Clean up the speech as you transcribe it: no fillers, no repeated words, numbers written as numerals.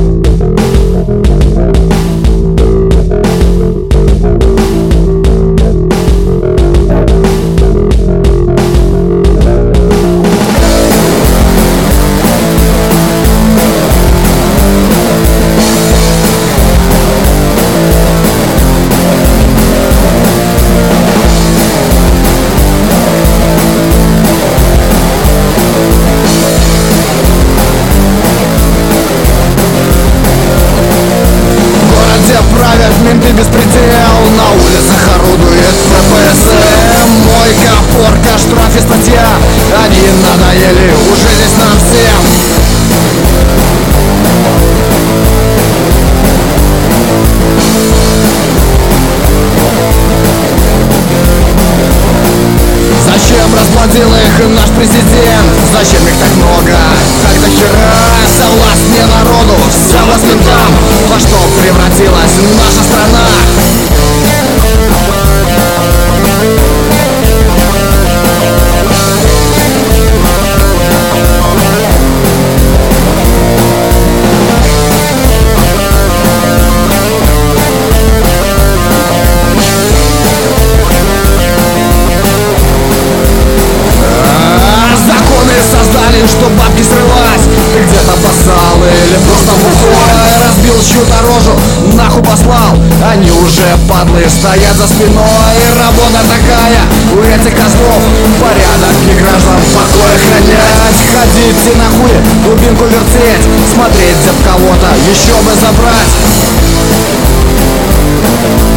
Менты беспредел, на улицах орудует ППСМ. Мойка, порка, штраф и статья, они надоели уже здесь нам всем. Зачем расплодил их наш президент? Зачем их так много? Как до хера? Вся власть не народу, вся власть ментам. Во что превратилась наша страна? Что бабки срывать, ты где-то поссал или просто бухой разбил чью-то рожу, нахуй послал. Они уже, падлы, стоят за спиной. Работа такая у этих козлов, порядок и граждан покой охранять. Ходите нахуй, дубинку вертеть, смотреть, где б кого-то еще бы забрать.